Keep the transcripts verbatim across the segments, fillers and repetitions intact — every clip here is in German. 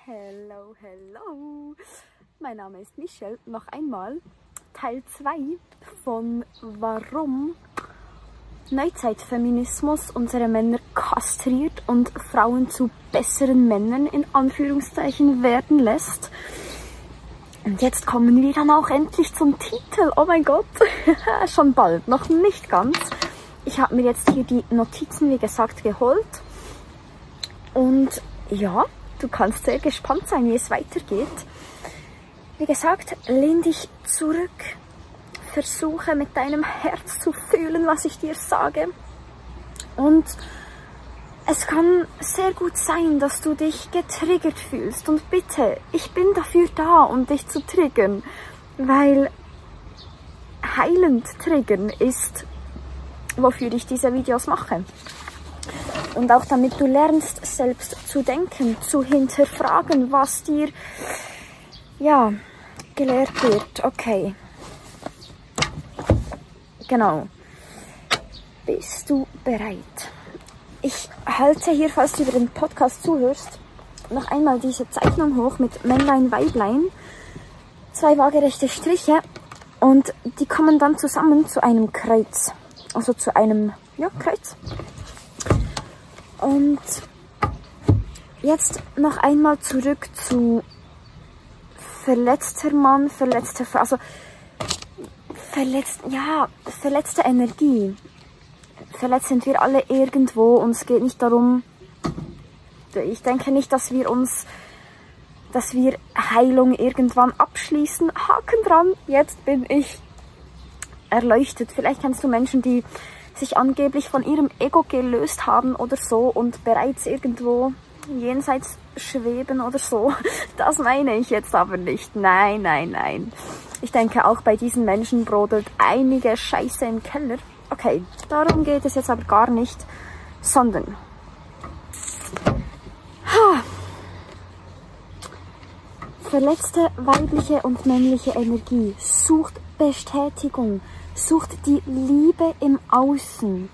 Hello, hello! Mein Name ist Michelle. Noch einmal Teil zwei von warum Neuzeitfeminismus unsere Männer kastriert und Frauen zu besseren Männern in Anführungszeichen werden lässt. Und jetzt kommen wir dann auch endlich zum Titel. Oh mein Gott, schon bald, noch nicht ganz. Ich habe mir jetzt hier die Notizen, wie gesagt, geholt. Und ja, du kannst sehr gespannt sein, wie es weitergeht. Wie gesagt, lehn dich zurück. Versuche mit deinem Herz zu fühlen, was ich dir sage. Und es kann sehr gut sein, dass du dich getriggert fühlst. Und bitte, ich bin dafür da, um dich zu triggern. Weil heilend triggern ist, wofür ich diese Videos mache. Und auch damit du lernst, selbst zu denken, zu hinterfragen, was dir ja gelehrt wird. Okay. Genau. Bist du bereit? Ich halte hier, falls du über den Podcast zuhörst, noch einmal diese Zeichnung hoch mit Männlein, Weiblein. Zwei waagerechte Striche und die kommen dann zusammen zu einem Kreuz. Also zu einem ja, Kreuz. Und jetzt noch einmal zurück zu verletzter Mann, verletzter Frau, also verletzt, ja, verletzte Energie. Verletzt sind wir alle irgendwo und es geht nicht darum, ich denke nicht, dass wir uns, dass wir Heilung irgendwann abschließen. Haken dran, jetzt bin ich erleuchtet. Vielleicht kennst du Menschen, die sich angeblich von ihrem Ego gelöst haben oder so und bereits irgendwo jenseits schweben oder so. Das meine ich jetzt aber nicht. Nein, nein, nein. Ich denke, auch bei diesen Menschen brodelt einige Scheiße im Keller. Okay, darum geht es jetzt aber gar nicht, sondern ha, verletzte weibliche und männliche Energie sucht Bestätigung, sucht die Liebe im Außen,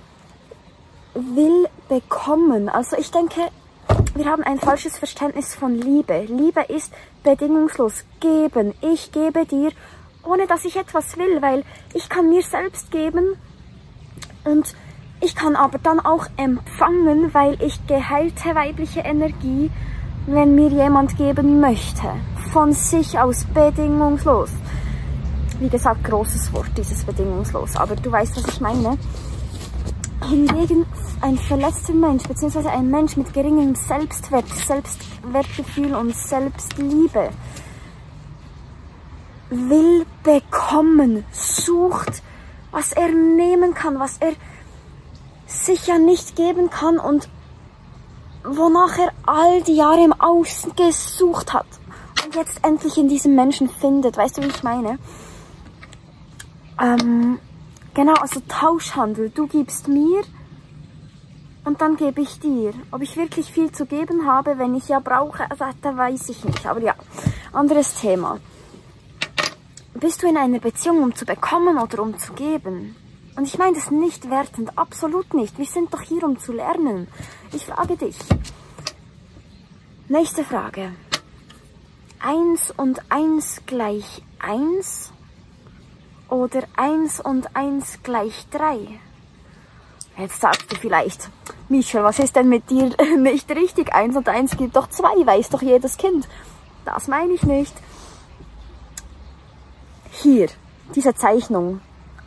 will bekommen. Also ich denke, wir haben ein falsches Verständnis von Liebe. Liebe ist bedingungslos geben. Ich gebe dir, ohne dass ich etwas will, weil ich kann mir selbst geben und ich kann aber dann auch empfangen, weil ich geheilte weibliche Energie, wenn mir jemand geben möchte. Von sich aus bedingungslos. Wie gesagt, großes Wort, dieses bedingungslos, aber du weißt, was ich meine. Hingegen ein verletzter Mensch, beziehungsweise ein Mensch mit geringem Selbstwert, Selbstwertgefühl und Selbstliebe, will bekommen, sucht, was er nehmen kann, was er sich ja nicht geben kann und wonach er all die Jahre im Außen gesucht hat und jetzt endlich in diesem Menschen findet. Weißt du, wie ich meine? Ähm, genau, also Tauschhandel. Du gibst mir und dann gebe ich dir. Ob ich wirklich viel zu geben habe, wenn ich ja brauche, also, da weiß ich nicht. Aber ja, anderes Thema. Bist du in einer Beziehung, um zu bekommen oder um zu geben? Und ich meine das nicht wertend, absolut nicht. Wir sind doch hier, um zu lernen. Ich frage dich. Nächste Frage. Eins und eins gleich eins? Oder eins und eins gleich drei? Jetzt sagst du vielleicht, Michelle, was ist denn mit dir nicht richtig? Eins und eins gibt doch zwei, weiß doch jedes Kind. Das meine ich nicht. Hier, diese Zeichnung.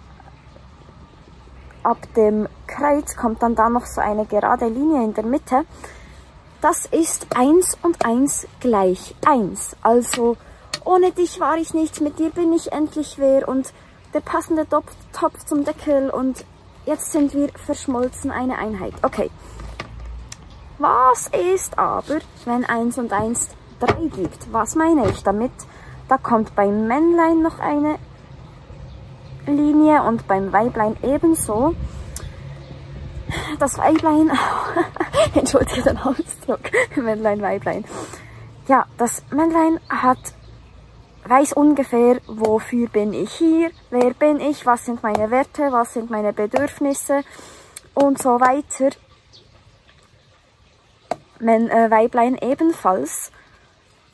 Ab dem Kreuz kommt dann da noch so eine gerade Linie in der Mitte. Das ist eins und eins gleich eins. Also, ohne dich war ich nichts, mit dir bin ich endlich wer und der passende Topf, Topf zum Deckel und jetzt sind wir verschmolzen, eine Einheit. Okay. Was ist aber, wenn eins und eins drei gibt? Was meine ich damit? Da kommt beim Männlein noch eine Linie und beim Weiblein ebenso. Das Weiblein, entschuldige den Ausdruck, Männlein, Weiblein. Ja, das Männlein hat weiß ungefähr, wofür bin ich hier, wer bin ich, was sind meine Werte, was sind meine Bedürfnisse und so weiter. Mein äh, Weiblein ebenfalls.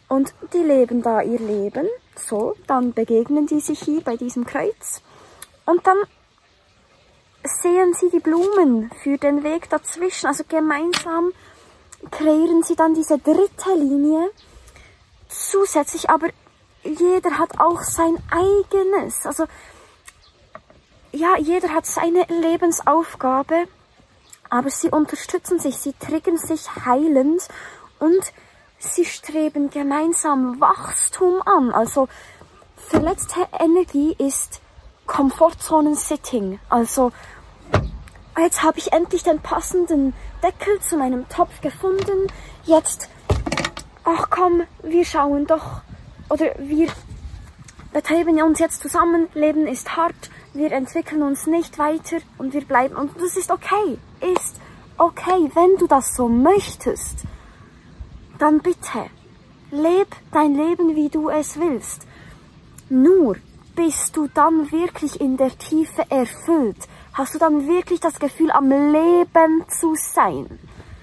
Und die leben da ihr Leben, so, dann begegnen die sich hier bei diesem Kreuz und dann sehen sie die Blumen für den Weg dazwischen, also gemeinsam kreieren sie dann diese dritte Linie, zusätzlich aber jeder hat auch sein eigenes, also ja, jeder hat seine Lebensaufgabe, aber sie unterstützen sich, sie triggern sich heilend und sie streben gemeinsam Wachstum an. Also verletzte Energie ist Komfortzonen-Sitting. Also jetzt habe ich endlich den passenden Deckel zu meinem Topf gefunden. Jetzt, ach komm, wir schauen doch, oder wir betreiben uns jetzt zusammen. Leben ist hart, wir entwickeln uns nicht weiter und wir bleiben. Und das ist okay, ist okay, wenn du das so möchtest. Dann bitte, leb dein Leben, wie du es willst. Nur bist du dann wirklich in der Tiefe erfüllt? Hast du dann wirklich das Gefühl, am Leben zu sein?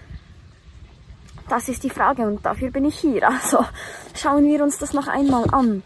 Das ist die Frage und dafür bin ich hier. Also schauen wir uns das noch einmal an.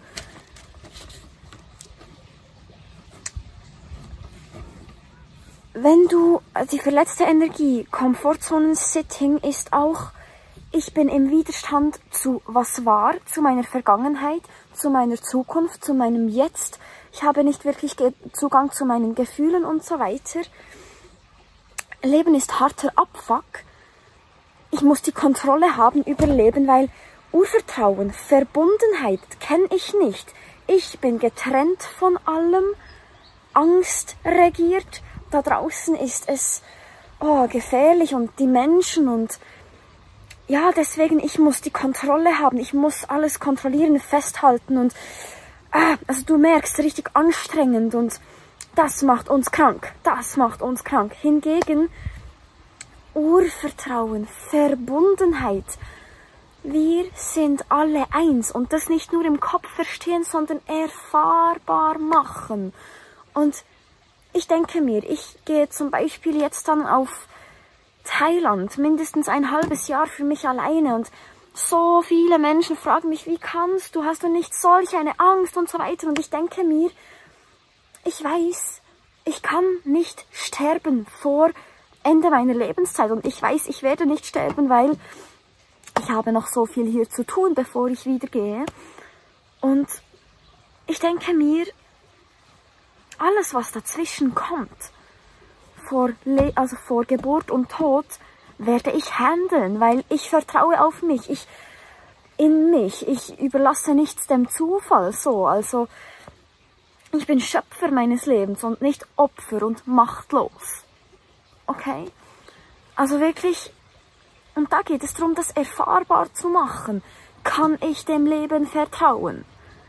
Wenn du, die verletzte Energie, Komfortzonen-Sitting ist auch, ich bin im Widerstand zu was war, zu meiner Vergangenheit, zu meiner Zukunft, zu meinem Jetzt. Ich habe nicht wirklich Zugang zu meinen Gefühlen und so weiter. Leben ist harter Abfuck. Ich muss die Kontrolle haben über Leben, weil Urvertrauen, Verbundenheit kenne ich nicht. Ich bin getrennt von allem, Angst regiert. Da draußen ist es oh, gefährlich und die Menschen und ja, deswegen, ich muss die Kontrolle haben, ich muss alles kontrollieren, festhalten und, ah, also du merkst, richtig anstrengend und das macht uns krank, das macht uns krank. Hingegen, Urvertrauen, Verbundenheit, wir sind alle eins und das nicht nur im Kopf verstehen, sondern erfahrbar machen. Und ich denke mir, ich gehe zum Beispiel jetzt dann auf Thailand, mindestens ein halbes Jahr für mich alleine und so viele Menschen fragen mich, wie kannst du, hast du nicht solch eine Angst und so weiter und ich denke mir, ich weiß, ich kann nicht sterben vor Ende meiner Lebenszeit und ich weiß, ich werde nicht sterben, weil ich habe noch so viel hier zu tun, bevor ich wieder gehe und ich denke mir, alles was dazwischen kommt, Vor, Le also vor Geburt und Tod werde ich handeln, weil ich vertraue auf mich, ich in mich, ich überlasse nichts dem Zufall so, also ich bin Schöpfer meines Lebens und nicht Opfer und machtlos, okay? Also wirklich, und da geht es darum, das erfahrbar zu machen, kann ich dem Leben vertrauen?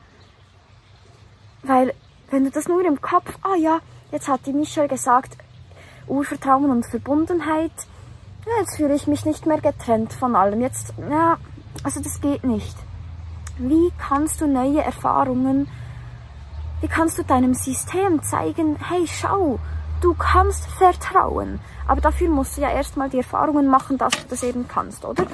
Weil, wenn du das nur im Kopf, ah ja, jetzt hat die Michelle gesagt, Urvertrauen und Verbundenheit, ja, jetzt fühle ich mich nicht mehr getrennt von allem. Jetzt, ja, also das geht nicht. Wie kannst du neue Erfahrungen, wie kannst du deinem System zeigen, hey, schau, du kannst vertrauen. Aber dafür musst du ja erstmal die Erfahrungen machen, dass du das eben kannst, oder?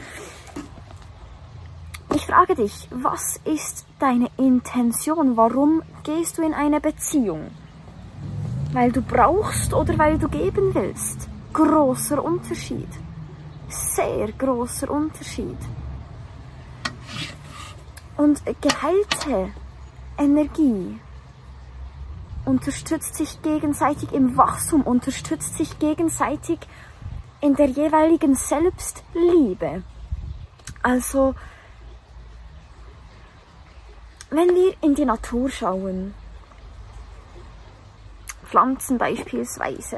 Ich frage dich, was ist deine Intention? Warum gehst du in eine Beziehung? Weil du brauchst oder weil du geben willst. Großer Unterschied. Sehr großer Unterschied. Und geheilte Energie unterstützt sich gegenseitig im Wachstum, unterstützt sich gegenseitig in der jeweiligen Selbstliebe. Also, wenn wir in die Natur schauen, Pflanzen beispielsweise.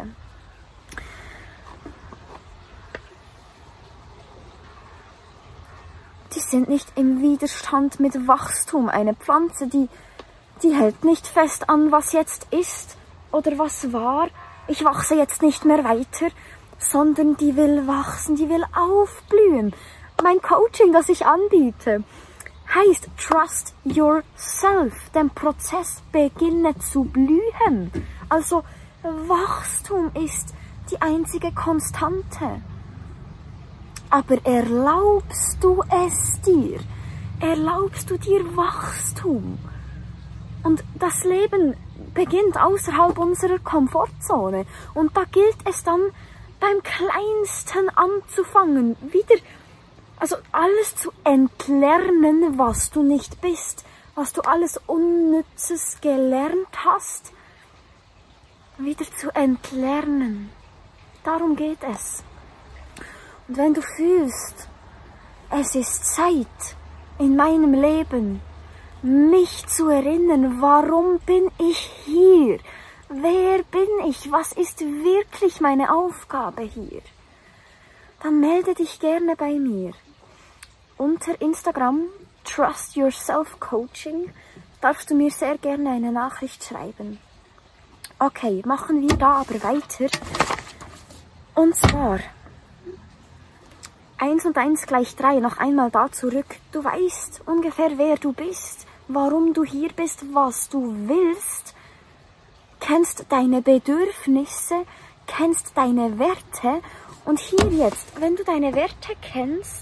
Die sind nicht im Widerstand mit Wachstum. Eine Pflanze, die, die hält nicht fest an, was jetzt ist oder was war. Ich wachse jetzt nicht mehr weiter, sondern die will wachsen, die will aufblühen. Mein Coaching, das ich anbiete, heißt Trust Yourself. Den Prozess beginne zu blühen. Also Wachstum ist die einzige Konstante. Aber erlaubst du es dir? erlaubst du dir Wachstum. Und das Leben beginnt außerhalb unserer Komfortzone. Und da gilt es dann, beim Kleinsten anzufangen. Wieder, also alles zu entlernen, was du nicht bist. Was du alles Unnützes gelernt hast. Wieder zu entlernen. Darum geht es. Und wenn du fühlst, es ist Zeit in meinem Leben, mich zu erinnern, warum bin ich hier? Wer bin ich? Was ist wirklich meine Aufgabe hier? Dann melde dich gerne bei mir. Unter Instagram, Trust Yourself Coaching, darfst du mir sehr gerne eine Nachricht schreiben. Okay, machen wir da aber weiter. Und zwar, eins und eins gleich drei, noch einmal da zurück. Du weißt ungefähr, wer du bist, warum du hier bist, was du willst, kennst deine Bedürfnisse, kennst deine Werte. Und hier jetzt, wenn du deine Werte kennst,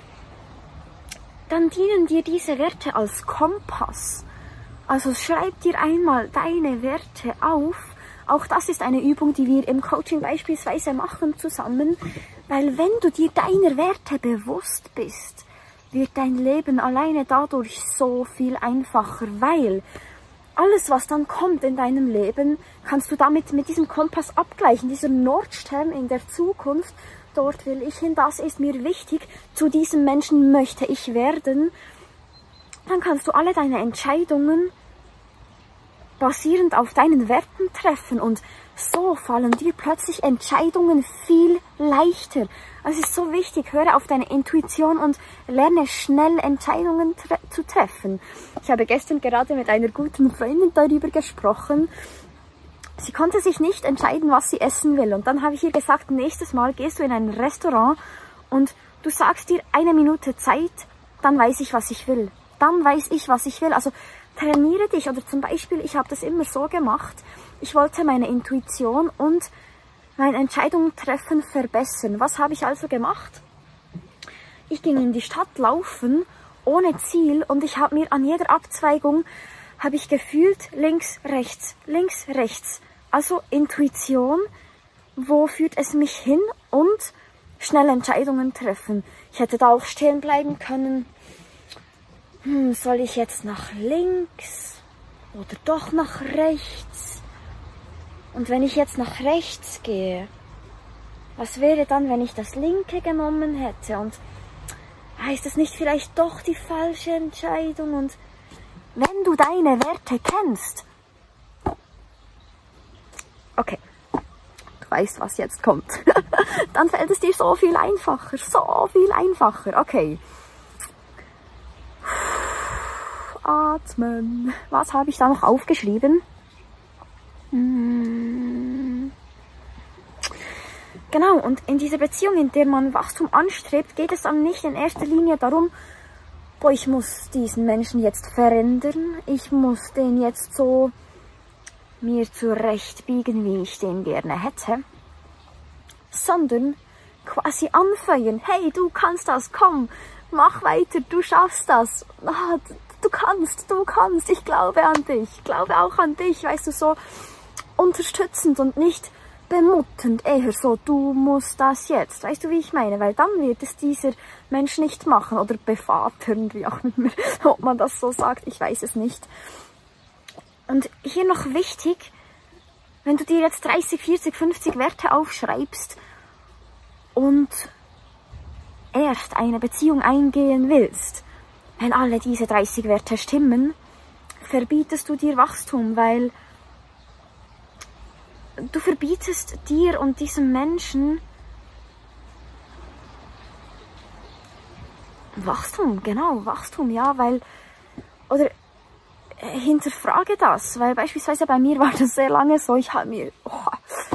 dann dienen dir diese Werte als Kompass. Also schreib dir einmal deine Werte auf. Auch das ist eine Übung, die wir im Coaching beispielsweise machen zusammen. Weil wenn du dir deiner Werte bewusst bist, wird dein Leben alleine dadurch so viel einfacher. Weil alles, was dann kommt in deinem Leben, kannst du damit mit diesem Kompass abgleichen. Dieser Nordstern in der Zukunft, dort will ich hin, das ist mir wichtig, zu diesem Menschen möchte ich werden. Dann kannst du alle deine Entscheidungen basierend auf deinen Werten treffen und so fallen dir plötzlich Entscheidungen viel leichter. Also es ist so wichtig, höre auf deine Intuition und lerne schnell Entscheidungen tre- zu treffen. Ich habe gestern gerade mit einer guten Freundin darüber gesprochen. Sie konnte sich nicht entscheiden, was sie essen will. Und dann habe ich ihr gesagt, nächstes Mal gehst du in ein Restaurant und du sagst dir eine Minute Zeit, dann weiß ich, was ich will. Dann weiß ich, was ich will. Also trainiere dich. Oder zum Beispiel, ich habe das immer so gemacht. Ich wollte meine Intuition und mein Entscheidungen treffen verbessern. Was habe ich also gemacht? Ich ging in die Stadt laufen, ohne Ziel. Und ich habe mir an jeder Abzweigung, habe ich gefühlt, links, rechts, links, rechts. Also Intuition, wo führt es mich hin und schnell Entscheidungen treffen. Ich hätte da auch stehen bleiben können. Hm, soll ich jetzt nach links oder doch nach rechts? Und wenn ich jetzt nach rechts gehe, was wäre dann, wenn ich das linke genommen hätte? Und heißt das nicht vielleicht doch die falsche Entscheidung? Und wenn du deine Werte kennst, okay, du weißt, was jetzt kommt, dann fällt es dir so viel einfacher, so viel einfacher. Okay. Atmen. Was habe ich da noch aufgeschrieben? Hm. Genau, und in dieser Beziehung, in der man Wachstum anstrebt, geht es dann nicht in erster Linie darum, boah, ich muss diesen Menschen jetzt verändern, ich muss den jetzt so mir zurechtbiegen, wie ich den gerne hätte, sondern quasi anfeuern. Hey, du kannst das, komm, mach weiter, du schaffst das. Ah, du kannst, du kannst, ich glaube an dich, ich glaube auch an dich, weißt du, so unterstützend und nicht bemuttend, eher so, du musst das jetzt, weißt du, wie ich meine, weil dann wird es dieser Mensch nicht machen oder bevaternd, wie auch immer, ob man das so sagt, ich weiß es nicht. Und hier noch wichtig, wenn du dir jetzt dreißig, vierzig, fünfzig Werte aufschreibst und erst eine Beziehung eingehen willst, wenn alle diese dreißig Werte stimmen, verbietest du dir Wachstum, weil du verbietest dir und diesem Menschen Wachstum, genau, Wachstum, ja, weil, oder äh, hinterfrage das, weil beispielsweise bei mir war das sehr lange so, ich habe mir, oh,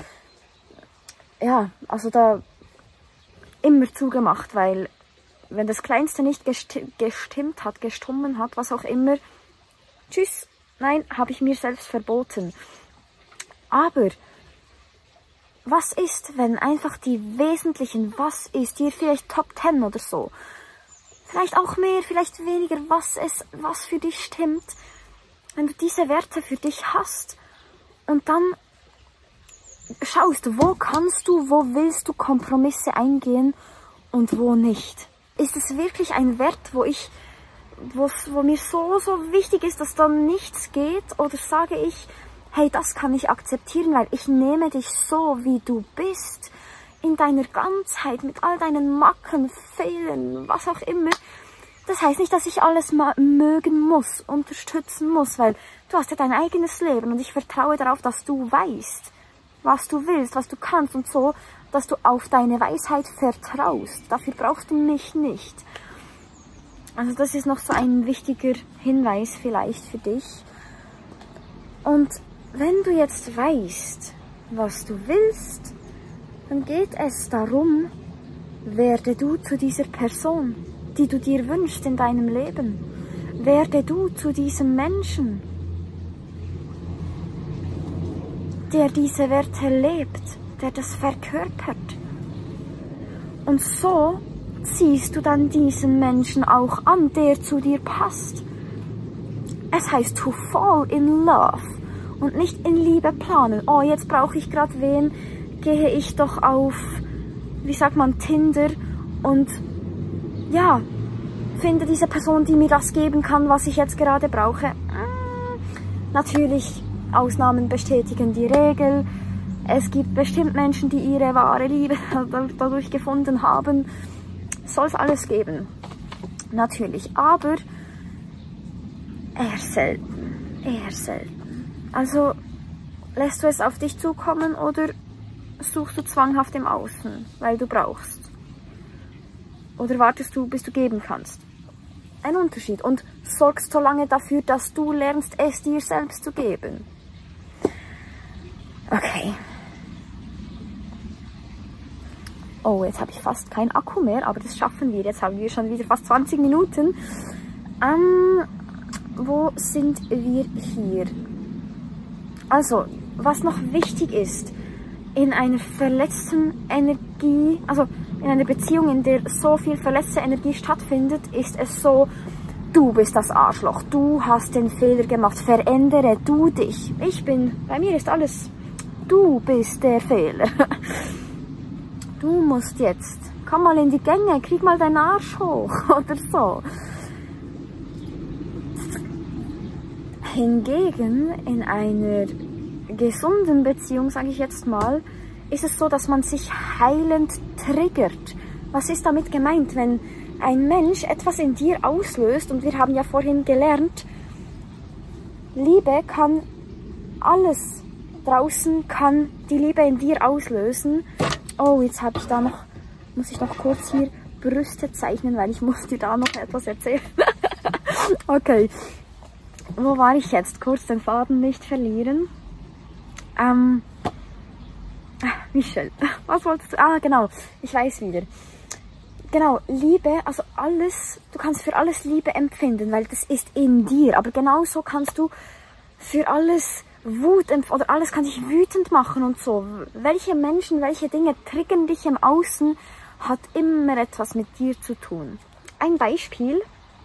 ja, also da immer zugemacht, weil wenn das Kleinste nicht gesti- gestimmt hat, gestummen hat, was auch immer, tschüss, nein, habe ich mir selbst verboten. Aber was ist, wenn einfach die wesentlichen, was ist, dir vielleicht Top zehn oder so, vielleicht auch mehr, vielleicht weniger, was es, was für dich stimmt. Wenn du diese Werte für dich hast und dann schaust, wo kannst du, wo willst du Kompromisse eingehen und wo nicht. Ist es wirklich ein Wert, wo ich, wo, wo mir so, so wichtig ist, dass da nichts geht, oder sage ich, hey, das kann ich akzeptieren, weil ich nehme dich so, wie du bist, in deiner Ganzheit, mit all deinen Macken, Fehlern, was auch immer. Das heißt nicht, dass ich alles mögen muss, unterstützen muss, weil du hast ja dein eigenes Leben und ich vertraue darauf, dass du weißt, was du willst, was du kannst und so, dass du auf deine Weisheit vertraust. Dafür brauchst du mich nicht. Also das ist noch so ein wichtiger Hinweis vielleicht für dich. Und wenn du jetzt weißt, was du willst, dann geht es darum, werde du zu dieser Person, die du dir wünschst in deinem Leben. Werde du zu diesem Menschen, der diese Werte lebt, der das verkörpert. Und so ziehst du dann diesen Menschen auch an, der zu dir passt. Es heißt to fall in love und nicht in Liebe planen. Oh, jetzt brauche ich gerade wen, gehe ich doch auf, wie sagt man, Tinder und ja, finde diese Person, die mir das geben kann, was ich jetzt gerade brauche. Natürlich, Ausnahmen bestätigen die Regel. Es gibt bestimmt Menschen, die ihre wahre Liebe dadurch gefunden haben. Soll es alles geben. Natürlich, aber eher selten. Eher selten. Also, lässt du es auf dich zukommen oder suchst du zwanghaft im Außen, weil du brauchst? Oder wartest du, bis du geben kannst? Ein Unterschied. Und sorgst so lange dafür, dass du lernst, es dir selbst zu geben. Okay. Oh, jetzt habe ich fast keinen Akku mehr, aber das schaffen wir. Jetzt haben wir schon wieder fast zwanzig Minuten. Ähm, wo sind wir hier? Also, was noch wichtig ist, in einer verletzten Energie, also in einer Beziehung, in der so viel verletzte Energie stattfindet, ist es so, du bist das Arschloch, du hast den Fehler gemacht, verändere du dich. Ich bin, bei mir ist alles, du bist der Fehler. Du musst jetzt, komm mal in die Gänge, krieg mal deinen Arsch hoch oder so. Hingegen in einer gesunden Beziehung, sage ich jetzt mal, ist es so, dass man sich heilend triggert. Was ist damit gemeint, wenn ein Mensch etwas in dir auslöst? Und wir haben ja vorhin gelernt, Liebe kann alles, draußen kann die Liebe in dir auslösen. Oh, jetzt habe ich da noch, muss ich noch kurz hier Brüste zeichnen, weil ich muss dir da noch etwas erzählen. Okay, wo war ich jetzt? Kurz den Faden nicht verlieren. Ähm, Michelle, was wolltest du? Ah, genau, ich weiß wieder. Genau, Liebe, also alles, du kannst für alles Liebe empfinden, weil das ist in dir. Aber genauso kannst du für alles Wut empfinden, oder alles kann dich wütend machen und so. Welche Menschen, welche Dinge triggern dich im Außen, hat immer etwas mit dir zu tun. Ein Beispiel.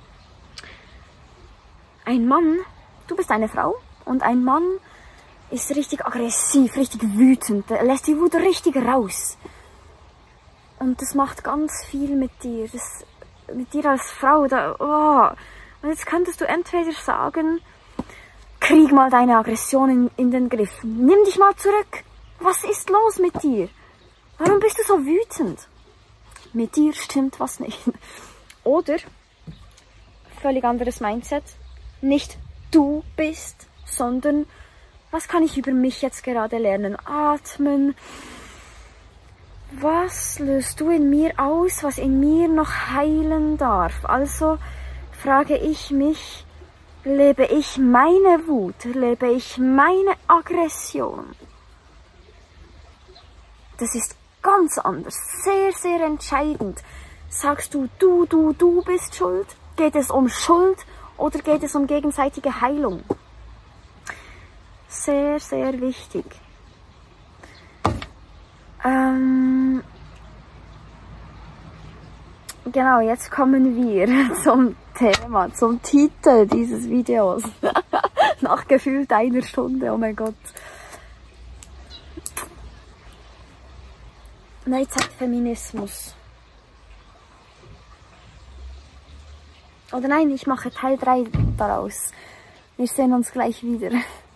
Ein Mann, du bist eine Frau und ein Mann ist richtig aggressiv, richtig wütend, der lässt die Wut richtig raus. Und das macht ganz viel mit dir, das, mit dir als Frau. Da, oh. Und jetzt könntest du entweder sagen, krieg mal deine Aggression in, in den Griff, nimm dich mal zurück. Was ist los mit dir? Warum bist du so wütend? Mit dir stimmt was nicht. Oder, völlig anderes Mindset, nicht du bist, sondern was kann ich über mich jetzt gerade lernen? Atmen. Was löst du in mir aus, was in mir noch heilen darf? Also frage ich mich, lebe ich meine Wut? Lebe ich meine Aggression? Das ist ganz anders, sehr, sehr entscheidend. Sagst du, du, du, du bist schuld? Geht es um Schuld oder geht es um gegenseitige Heilung? Sehr, sehr wichtig. Ähm, Genau, jetzt kommen wir zum Thema, zum Titel dieses Videos. Nach gefühlt einer Stunde, oh mein Gott. Neuzeitfeminismus. Oder nein, ich mache Teil drei daraus. Wir sehen uns gleich wieder.